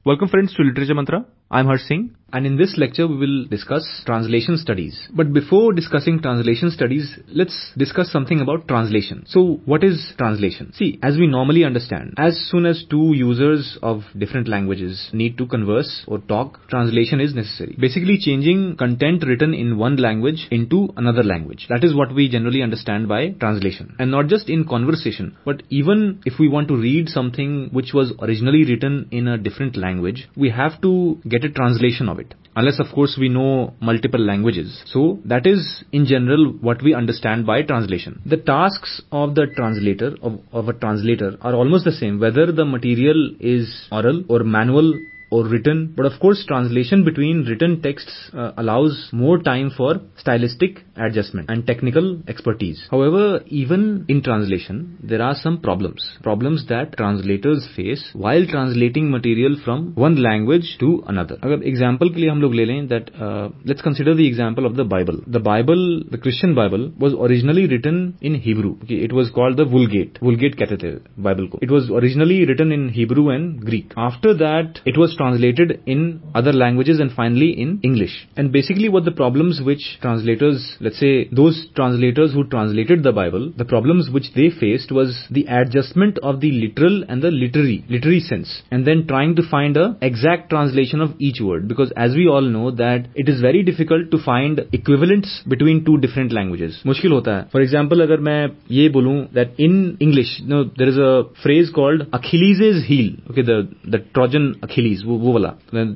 Welcome friends to Literature Mantra. I'm Harsh Singh, and in this lecture we will discuss translation studies. But before discussing translation studies, let's discuss something about translation. So what is translation? See, as we normally understand, as soon as two users of different languages need to converse or talk, translation is necessary. Basically changing content written in one language into another language. That is what we generally understand by translation. And not just in conversation, but even if we want to read something which was originally written in a different language, we have to get a translation of it. Unless of course we know multiple languages. So that is in general what we understand by translation. The tasks of the translator, of a translator are almost the same, whether the material is oral or manual or written. But of course translation between written texts allows more time for stylistic adjustment and technical expertise. However, even in translation there are some problems that translators face while translating material from one language to another. अगर example के लिए हम लोग ले लें that let's consider the example of the Bible. The Christian Bible was originally written in Hebrew. Okay, it was called the Vulgate कहते थे Bible को. It was originally written in Hebrew and Greek. After that it was translated in other languages and finally in English. And basically what the problems which translators, let's say those translators who translated the Bible, the problems which they faced was the adjustment of the literal and the literary sense, and then trying to find a exact translation of each word, because as we all know that it is very difficult to find equivalents between two different languages. मुश्किल होता है. For example, अगर मैं ये बोलूं that in English, there is a phrase called Achilles' heel. Okay, the Trojan Achilles. वो वाला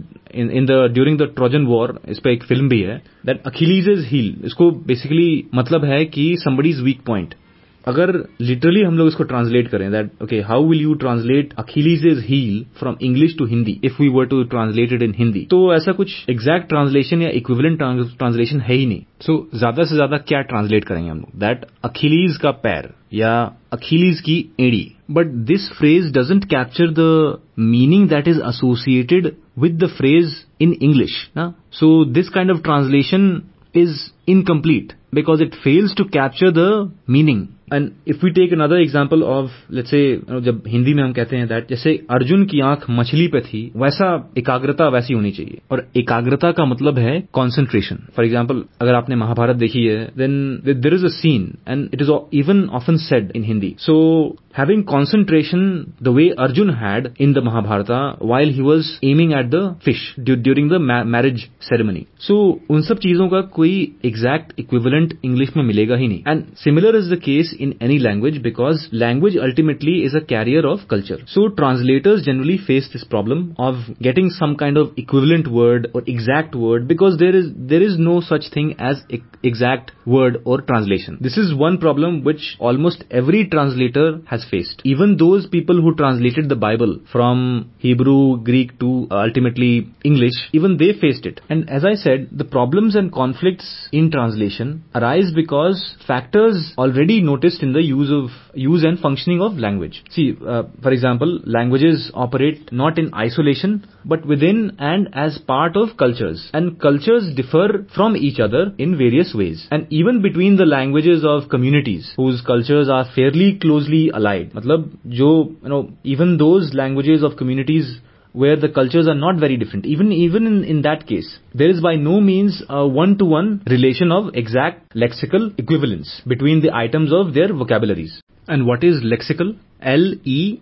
during the Trojan War, इस पे एक फिल्म भी है, that Achilles' heel, इसको basically मतलब है कि somebody's weak point. अगर literally हम लोग इसको translate करें that okay, how will you translate Achilles' heel from English to Hindi if we were to translate it in Hindi, तो ऐसा कुछ exact translation या equivalent translation है ही नहीं. So ज्यादा से ज्यादा क्या translate करेंगे हम लोग, that Achilles का पैर या Achilles की एड़ी. But this phrase doesn't capture the meaning that is associated with the phrase in English. So this kind of translation is incomplete because it fails to capture the meaning. And if we take another example of, let's say, जब हिंदी में हम कहते हैं that जैसे अर्जुन की आंख मछली पे थी, वैसा एकाग्रता वैसी होनी चाहिए. और एकाग्रता का मतलब है concentration. For example, अगर आपने महाभारत देखी है, then there is a scene and it is even often said in Hindi. So having concentration the way Arjun had in the Mahabharata while he was aiming at the fish during the marriage ceremony. So उन सब चीजों का कोई exact equivalent English में मिलेगा ही नहीं. And similar is the case in any language because language ultimately is a carrier of culture. So translators generally face this problem of getting some kind of equivalent word or exact word because there is no such thing as exact word or translation. This is one problem which almost every translator has faced. Even those people who translated the Bible from Hebrew, Greek to ultimately English, even they faced it. And as I said, the problems and conflicts in translation arise because factors already noticed in the use and functioning of language. See, for example, languages operate not in isolation but within and as part of cultures. And cultures differ from each other in various ways. And even between the languages of communities whose cultures are fairly closely allied. मतलब जो, even those languages of communities where the cultures are not very different, even in that case, there is by no means a one-to-one relation of exact lexical equivalence between the items of their vocabularies. And what is lexical? Lexical.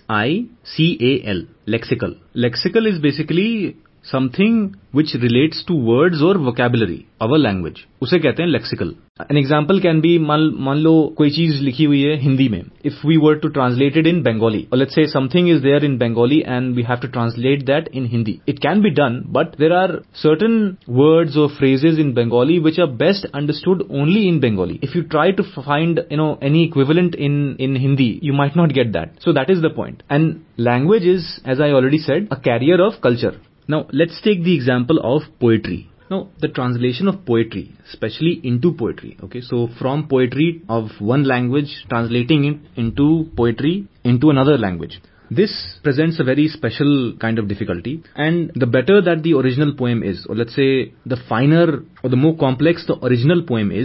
Lexical. Lexical is basically something which relates to words or vocabulary of a language. उसे कहते हैं lexical. An example can be, मान लो कोई चीज लिखी हुई है हिंदी में. If we were to translate it in Bengali, or let's say something is there in Bengali and we have to translate that in Hindi. It can be done, but there are certain words or phrases in Bengali which are best understood only in Bengali. If you try to find, any equivalent in Hindi, you might not get that. So that is the point. And language is, as I already said, a carrier of culture. Now let's take the example of poetry. Now the translation of poetry, especially into poetry, okay, so from poetry of one language translating it into poetry into another language. This presents a very special kind of difficulty, and the better that the original poem is, or let's say the finer or the more complex the original poem is,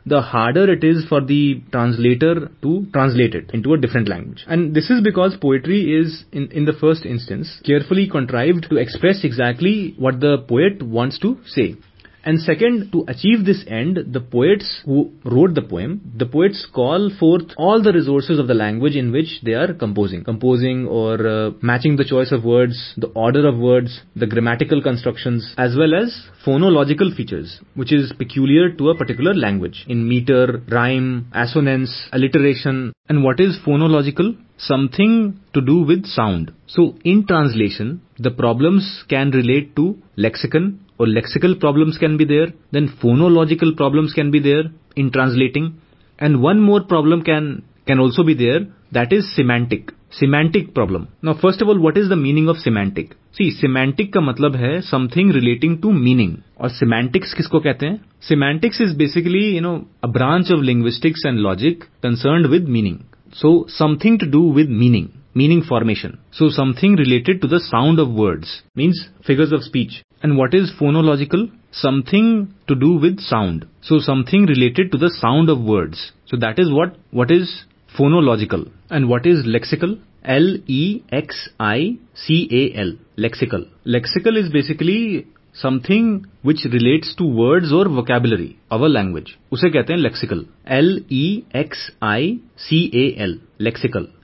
the harder it is for the translator to translate it into a different language. And this is because poetry is, in the first instance, carefully contrived to express exactly what the poet wants to say. And second, to achieve this end, the poets who wrote the poets call forth all the resources of the language in which they are composing or matching the choice of words, the order of words, the grammatical constructions, as well as phonological features, which is peculiar to a particular language, in meter, rhyme, assonance, alliteration. And what is phonological? Something to do with sound. So in translation, the problems can relate to lexicon, or lexical problems can be there, then phonological problems can be there in translating, and one more problem can also be there, that is semantic problem. Now first of all, what is the meaning of semantic? See, semantic का मतलब है something relating to meaning. और semantics किसको कहते हैं? Semantics is basically, a branch of linguistics and logic concerned with meaning. So something to do with meaning formation. So something related to the sound of words, means figures of speech. And what is phonological? Something to do with sound. So something related to the sound of words. So that is what is phonological. And what is lexical? Lexical. Lexical. Lexical is basically something which relates to words or vocabulary of a language. उसे कहते हैं lexical. Lexical. Lexical.